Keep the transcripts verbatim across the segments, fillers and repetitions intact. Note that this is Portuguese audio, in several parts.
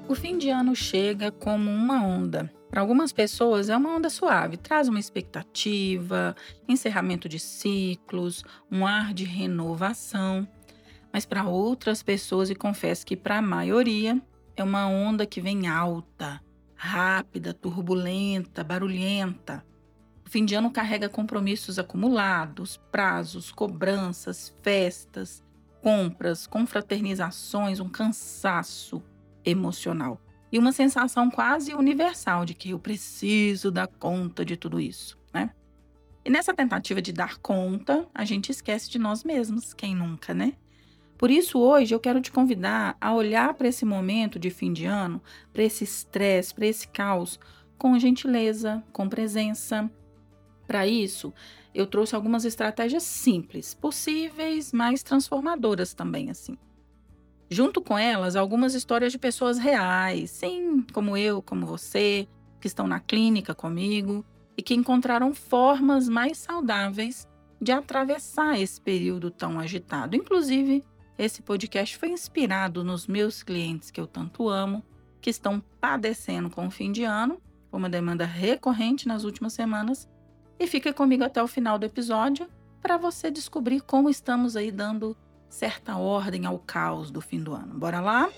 O fim de ano chega como uma onda. Para algumas pessoas é uma onda suave, traz uma expectativa, encerramento de ciclos, um ar de renovação. Mas para outras pessoas, e confesso que para a maioria, é uma onda que vem alta, rápida, turbulenta, barulhenta. O fim de ano carrega compromissos acumulados, prazos, cobranças, festas, compras, confraternizações, um cansaço emocional e uma sensação quase universal de que eu preciso dar conta de tudo isso, né? E nessa tentativa de dar conta, a gente esquece de nós mesmos, quem nunca, né? Por isso, hoje eu quero te convidar a olhar para esse momento de fim de ano, para esse estresse, para esse caos, com gentileza, com presença. Para isso, eu trouxe algumas estratégias simples, possíveis, mas transformadoras também, assim. Junto com elas, algumas histórias de pessoas reais, sim, como eu, como você, que estão na clínica comigo e que encontraram formas mais saudáveis de atravessar esse período tão agitado. Inclusive, esse podcast foi inspirado nos meus clientes que eu tanto amo, que estão padecendo com o fim de ano, com uma demanda recorrente nas últimas semanas. E fica comigo até o final do episódio para você descobrir como estamos aí dando certa ordem ao caos do fim do ano. Bora lá?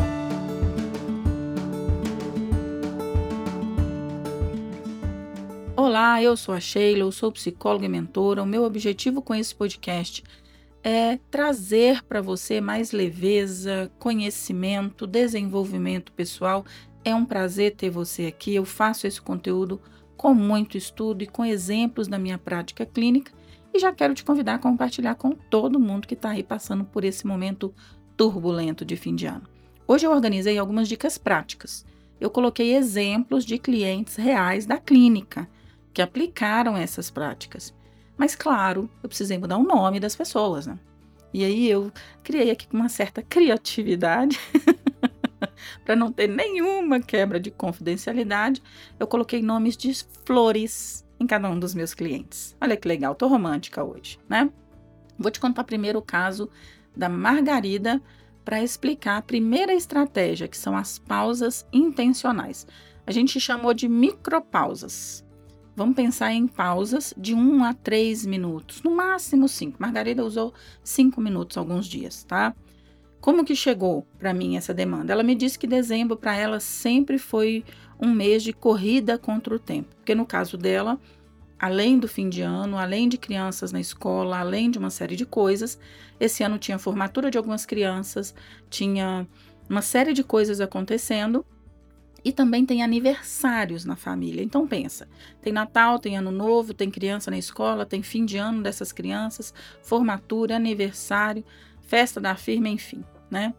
Olá, eu sou a Sheila, eu sou psicóloga e mentora. O meu objetivo com esse podcast é trazer para você mais leveza, conhecimento, desenvolvimento pessoal. É um prazer ter você aqui. Eu faço esse conteúdo com muito estudo e com exemplos da minha prática clínica. E já quero te convidar a compartilhar com todo mundo que está aí passando por esse momento turbulento de fim de ano. Hoje eu organizei algumas dicas práticas. Eu coloquei exemplos de clientes reais da clínica que aplicaram essas práticas. Mas, claro, eu precisei mudar o nome das pessoas, né? E aí eu criei aqui com uma certa criatividade, para não ter nenhuma quebra de confidencialidade, eu coloquei nomes de flores em cada um dos meus clientes. Olha que legal, tô romântica hoje, né? Vou te contar primeiro o caso da Margarida para explicar a primeira estratégia, que são as pausas intencionais. A gente chamou de micropausas. Vamos pensar em pausas de um a três minutos, no máximo cinco. Margarida usou cinco minutos alguns dias, tá? Como que chegou para mim essa demanda? Ela me disse que dezembro para ela sempre foi um mês de corrida contra o tempo. Porque no caso dela, além do fim de ano, além de crianças na escola, além de uma série de coisas, esse ano tinha formatura de algumas crianças, tinha uma série de coisas acontecendo e também tem aniversários na família. Então pensa, tem Natal, tem Ano Novo, tem criança na escola, tem fim de ano dessas crianças, formatura, aniversário, festa da firma, enfim, né?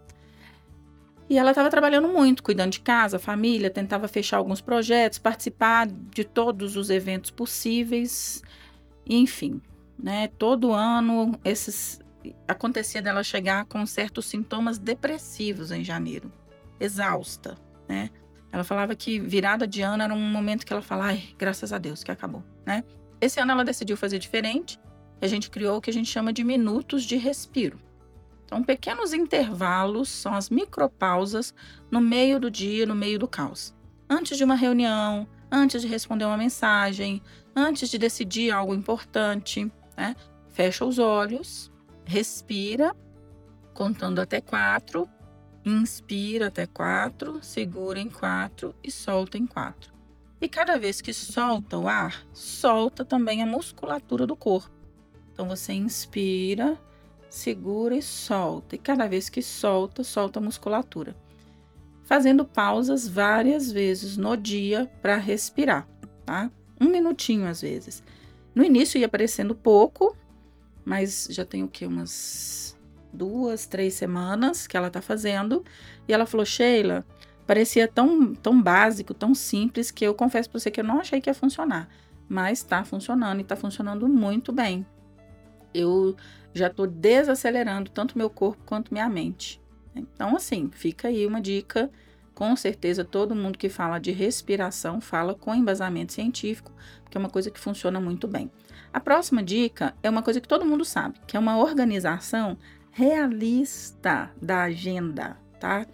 E ela estava trabalhando muito, cuidando de casa, família, tentava fechar alguns projetos, participar de todos os eventos possíveis, enfim, né? Todo ano esses acontecia dela chegar com certos sintomas depressivos em janeiro, exausta, né? Ela falava que virada de ano era um momento que ela falava, ai, graças a Deus que acabou, né? Esse ano ela decidiu fazer diferente, e a gente criou o que a gente chama de minutos de respiro. Então, pequenos intervalos são as micropausas no meio do dia, no meio do caos. Antes de uma reunião, antes de responder uma mensagem, antes de decidir algo importante, né? Fecha os olhos, respira, contando até quatro, inspira até quatro, segura em quatro e solta em quatro. E cada vez que solta o ar, solta também a musculatura do corpo. Então, você inspira, segura e solta. E cada vez que solta, solta a musculatura. Fazendo pausas várias vezes no dia para respirar, tá? Um minutinho às vezes. No início ia parecendo pouco, mas já tem o quê? Umas duas, três semanas que ela tá fazendo. E ela falou, Sheila, parecia tão, tão básico, tão simples, que eu confesso para você que eu não achei que ia funcionar. Mas tá funcionando e tá funcionando muito bem. Eu já estou desacelerando tanto meu corpo quanto minha mente. Então, assim, fica aí uma dica. Com certeza, todo mundo que fala de respiração fala com embasamento científico, porque é uma coisa que funciona muito bem. A próxima dica é uma coisa que todo mundo sabe, que é uma organização realista da agenda, tá?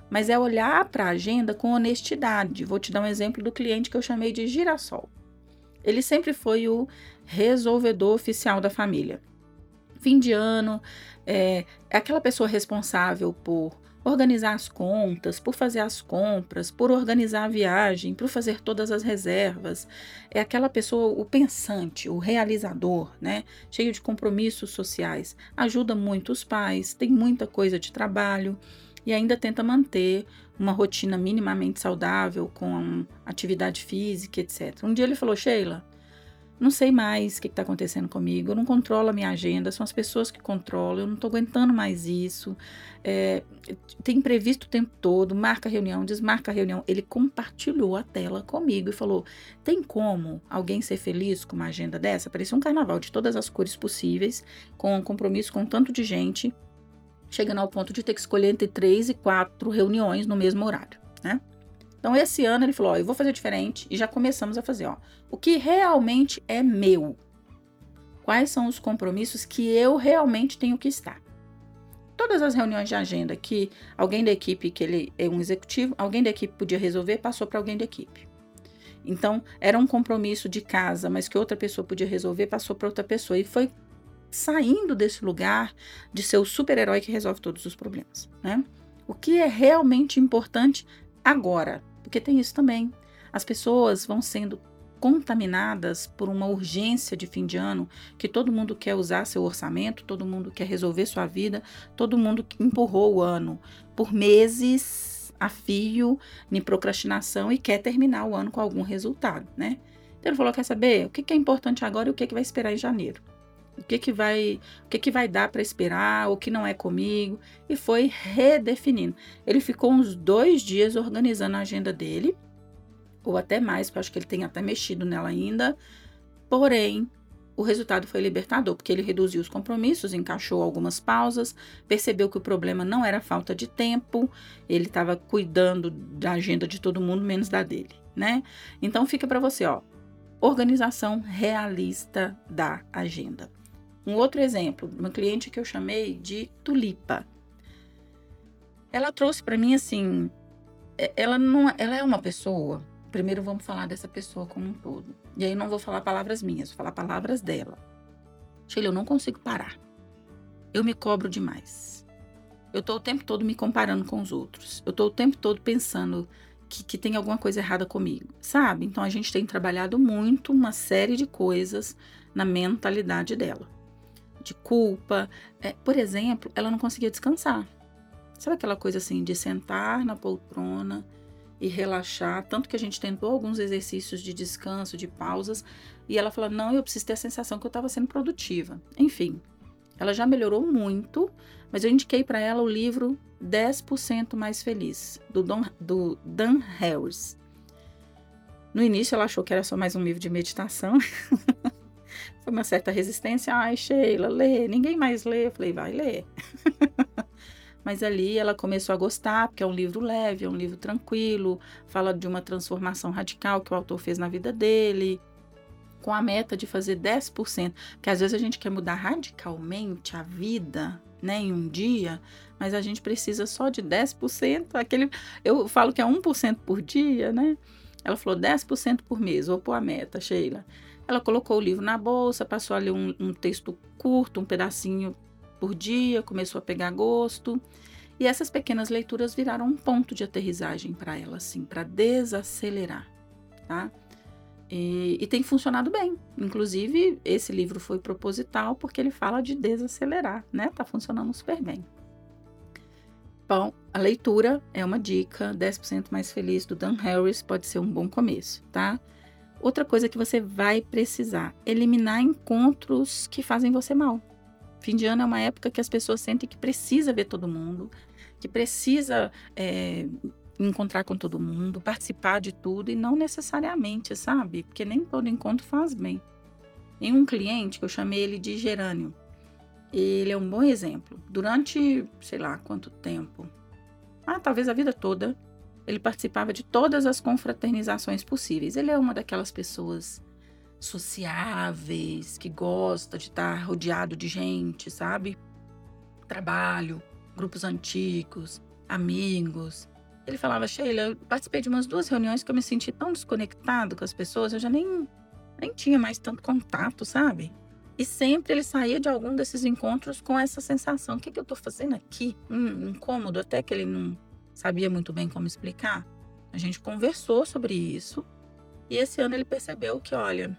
mas é olhar para a agenda com honestidade. Vou te dar um exemplo do cliente que eu chamei de girassol. Ele sempre foi o resolvedor oficial da família. Fim de ano, é, é aquela pessoa responsável por organizar as contas, por fazer as compras, por organizar a viagem, por fazer todas as reservas. É aquela pessoa, o pensante, o realizador, né? Cheio de compromissos sociais. Ajuda muito os pais, tem muita coisa de trabalho e ainda tenta manter uma rotina minimamente saudável com atividade física, etcétera. Um dia ele falou: Sheila, não sei mais o que está acontecendo comigo, eu não controlo a minha agenda, são as pessoas que controlam, eu não estou aguentando mais isso, é, tem imprevisto o tempo todo, marca reunião, desmarca a reunião. Ele compartilhou a tela comigo e falou: tem como alguém ser feliz com uma agenda dessa? Parecia um carnaval de todas as cores possíveis, com um compromisso com tanto de gente, chegando ao ponto de ter que escolher entre três e quatro reuniões no mesmo horário, né? Então, esse ano ele falou: ó, eu vou fazer diferente, e já começamos a fazer, ó, o que realmente é meu. Quais são os compromissos que eu realmente tenho que estar. Todas as reuniões de agenda que alguém da equipe, que ele é um executivo, alguém da equipe podia resolver, passou para alguém da equipe. Então, era um compromisso de casa, mas que outra pessoa podia resolver, passou para outra pessoa. E foi saindo desse lugar de ser o super-herói que resolve todos os problemas, né? O que é realmente importante agora, porque tem isso também. As pessoas vão sendo contaminadas por uma urgência de fim de ano, que todo mundo quer usar seu orçamento, todo mundo quer resolver sua vida, todo mundo empurrou o ano por meses a fio, em procrastinação, e quer terminar o ano com algum resultado, né? Então ele falou: quer saber o que é importante agora e o que, é que vai esperar em janeiro? O que, que vai, o que, que vai dar para esperar, o que não é comigo, e foi redefinindo. Ele ficou uns dois dias organizando a agenda dele, ou até mais, porque eu acho que ele tem até mexido nela ainda, porém, o resultado foi libertador, porque ele reduziu os compromissos, encaixou algumas pausas, percebeu que o problema não era falta de tempo, ele estava cuidando da agenda de todo mundo, menos da dele, né? Então, fica para você, ó, organização realista da agenda. Um outro exemplo, uma cliente que eu chamei de Tulipa. Ela trouxe para mim assim, ela não, ela é uma pessoa. Primeiro vamos falar dessa pessoa como um todo. E aí não vou falar palavras minhas, vou falar palavras dela. Sheila, eu não consigo parar. Eu me cobro demais. Eu tô o tempo todo me comparando com os outros. Eu tô o tempo todo pensando que, que tem alguma coisa errada comigo, sabe? Então a gente tem trabalhado muito uma série de coisas na mentalidade dela. De culpa. É, por exemplo, ela não conseguia descansar. Sabe aquela coisa assim de sentar na poltrona e relaxar? Tanto que a gente tentou alguns exercícios de descanso, de pausas, e ela falou: não, eu preciso ter a sensação que eu estava sendo produtiva. Enfim, ela já melhorou muito, mas eu indiquei para ela o livro dez por cento Mais Feliz, do, Don, do Dan Harris. No início ela achou que era só mais um livro de meditação. Foi uma certa resistência. Ai, Sheila, lê. Ninguém mais lê. Eu falei: vai ler. Mas ali ela começou a gostar, porque é um livro leve, é um livro tranquilo, fala de uma transformação radical que o autor fez na vida dele, com a meta de fazer dez por cento. Porque às vezes a gente quer mudar radicalmente a vida, né, em um dia, mas a gente precisa só de dez por cento. Aquele, eu falo que é um por cento por dia, né? Ela falou dez por cento por mês, vou pôr a meta, Sheila. Ela colocou o livro na bolsa, passou a ler um, um texto curto, um pedacinho por dia, começou a pegar gosto. E essas pequenas leituras viraram um ponto de aterrissagem para ela, assim, para desacelerar, tá? E, e tem funcionado bem. Inclusive, esse livro foi proposital porque ele fala de desacelerar, né? Tá funcionando super bem. Bom, a leitura é uma dica. dez por cento Mais Feliz, do Dan Harris, pode ser um bom começo, tá? Outra coisa que você vai precisar: eliminar encontros que fazem você mal. Fim de ano é uma época que as pessoas sentem que precisa ver todo mundo, que precisa é, encontrar com todo mundo, participar de tudo, e não necessariamente, sabe? Porque nem todo encontro faz bem. Tem um cliente que eu chamei ele de Gerânio. Ele é um bom exemplo. Durante, sei lá, quanto tempo? Ah, talvez a vida toda. Ele participava de todas as confraternizações possíveis. Ele é uma daquelas pessoas sociáveis, que gosta de estar rodeado de gente, sabe? Trabalho, grupos antigos, amigos, Ele falava: "Sheila, eu participei de umas duas reuniões que eu me senti tão desconectado com as pessoas, eu já nem nem tinha mais tanto contato, sabe?". E sempre ele saía de algum desses encontros com essa sensação: "O que que eu tô fazendo aqui?". Um incômodo, até que ele não sabia muito bem como explicar. A gente conversou sobre isso, e esse ano ele percebeu que: "Olha,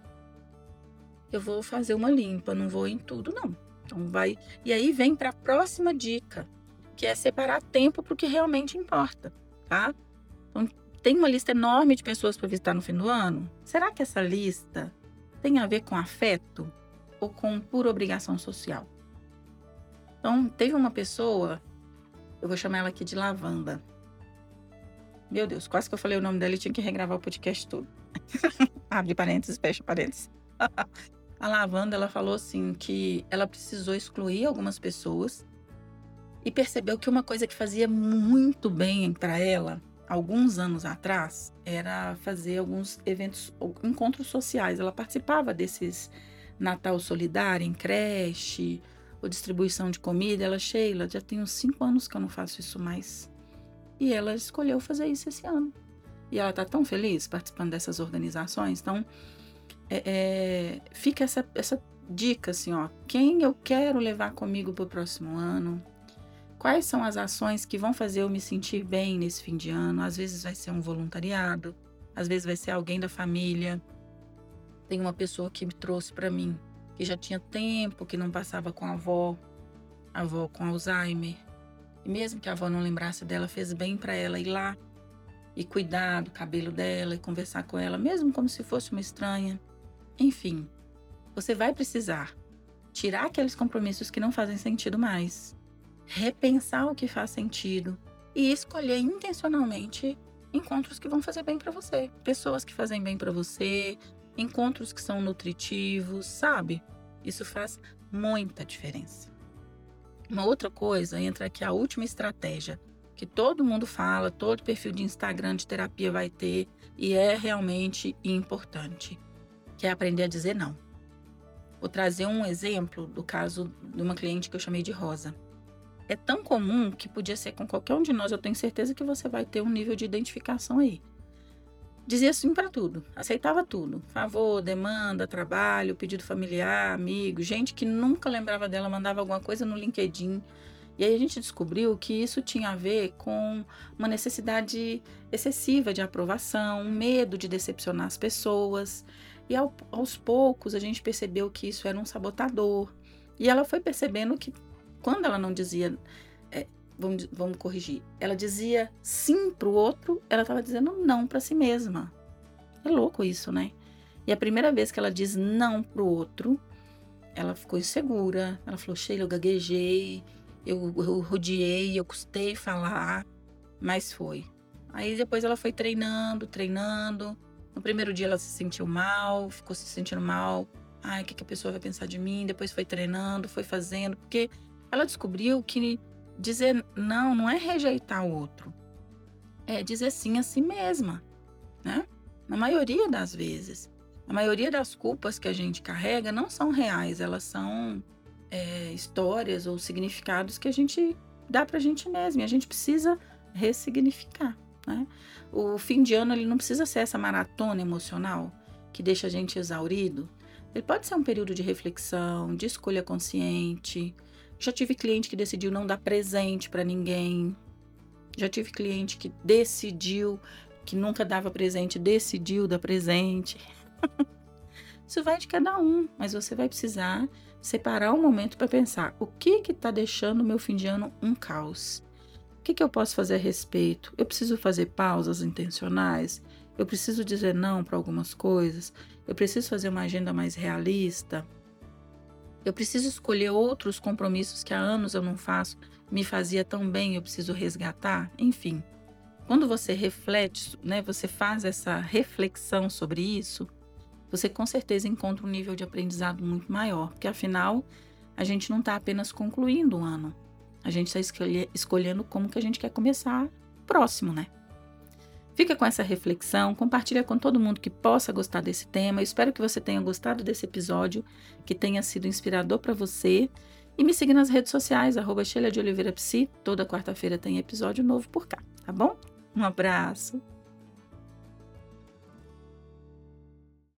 eu vou fazer uma limpa, não vou em tudo não". Então vai e aí vem para a próxima dica, que é separar tempo para o que realmente importa, tá? Então, tem uma lista enorme de pessoas para visitar no fim do ano? Será que essa lista tem a ver com afeto ou com pura obrigação social? Então, teve uma pessoa, eu vou chamar ela aqui de Lavanda. Meu Deus, quase que eu falei o nome dela e tinha que regravar o podcast todo. Abre parênteses, fecha parênteses. A Lavanda, ela falou assim que ela precisou excluir algumas pessoas e percebeu que uma coisa que fazia muito bem para ela, alguns anos atrás, era fazer alguns eventos, encontros sociais. Ela participava desses Natal Solidário em creche, ou distribuição de comida. Ela: "Sheila, já tem uns cinco anos que eu não faço isso mais". E ela escolheu fazer isso esse ano. E ela tá tão feliz participando dessas organizações. Então, é, é, fica essa, essa dica assim, ó. Quem eu quero levar comigo pro próximo ano? Quais são as ações que vão fazer eu me sentir bem nesse fim de ano? Às vezes vai ser um voluntariado, às vezes vai ser alguém da família. Tem uma pessoa que me trouxe para mim, que já tinha tempo que não passava com a avó, a avó com Alzheimer. E mesmo que a avó não lembrasse dela, fez bem para ela ir lá e cuidar do cabelo dela e conversar com ela, mesmo como se fosse uma estranha. Enfim, você vai precisar tirar aqueles compromissos que não fazem sentido mais, repensar o que faz sentido e escolher intencionalmente encontros que vão fazer bem para você, pessoas que fazem bem para você, encontros que são nutritivos, sabe? Isso faz muita diferença. Uma outra coisa, entra aqui a última estratégia, que todo mundo fala, todo perfil de Instagram de terapia vai ter e é realmente importante, que é aprender a dizer não. Vou trazer um exemplo do caso de uma cliente que eu chamei de Rosa. É tão comum que podia ser com qualquer um de nós, eu tenho certeza que você vai ter um nível de identificação aí. Dizia sim para tudo, aceitava tudo. Favor, demanda, trabalho, pedido familiar, amigo, gente que nunca lembrava dela, mandava alguma coisa no LinkedIn. E aí a gente descobriu que isso tinha a ver com uma necessidade excessiva de aprovação, um medo de decepcionar as pessoas. E ao, aos poucos a gente percebeu que isso era um sabotador. E ela foi percebendo que quando ela não dizia... É, Vamos, vamos corrigir. Ela dizia sim pro outro, ela estava dizendo não para si mesma. É louco isso, né? E a primeira vez que ela diz não pro outro, ela ficou insegura. Ela falou: "Sheila, eu gaguejei, eu, eu rodeei, eu custei falar", mas foi. Aí depois ela foi treinando, treinando. No primeiro dia ela se sentiu mal, ficou se sentindo mal. Ai, o que, que a pessoa vai pensar de mim? Depois foi treinando, foi fazendo, porque ela descobriu que dizer não não é rejeitar o outro, é dizer sim a si mesma, né? Na maioria das vezes. A maioria das culpas que a gente carrega não são reais, elas são é, histórias ou significados que a gente dá pra gente mesmo e a gente precisa ressignificar, né? O fim de ano ele não precisa ser essa maratona emocional que deixa a gente exaurido. Ele pode ser um período de reflexão, de escolha consciente. Já tive cliente que decidiu não dar presente para ninguém. Já tive cliente que decidiu, que nunca dava presente, decidiu dar presente. Isso vai de cada um, mas você vai precisar separar um momento para pensar: o que que está deixando o meu fim de ano um caos? O que que eu posso fazer a respeito? Eu preciso fazer pausas intencionais? Eu preciso dizer não para algumas coisas? Eu preciso fazer uma agenda mais realista? Eu preciso escolher outros compromissos que há anos eu não faço, me fazia tão bem, eu preciso resgatar? Enfim, quando você reflete, né, você faz essa reflexão sobre isso, você com certeza encontra um nível de aprendizado muito maior, porque afinal, a gente não está apenas concluindo o ano, a gente está escolhe- escolhendo como que a gente quer começar o próximo, né? Fica com essa reflexão, compartilha com todo mundo que possa gostar desse tema. Eu espero que você tenha gostado desse episódio, que tenha sido inspirador para você. E me siga nas redes sociais, arroba Sheila de Oliveira Psi. Toda quarta-feira tem episódio novo por cá, tá bom? Um abraço.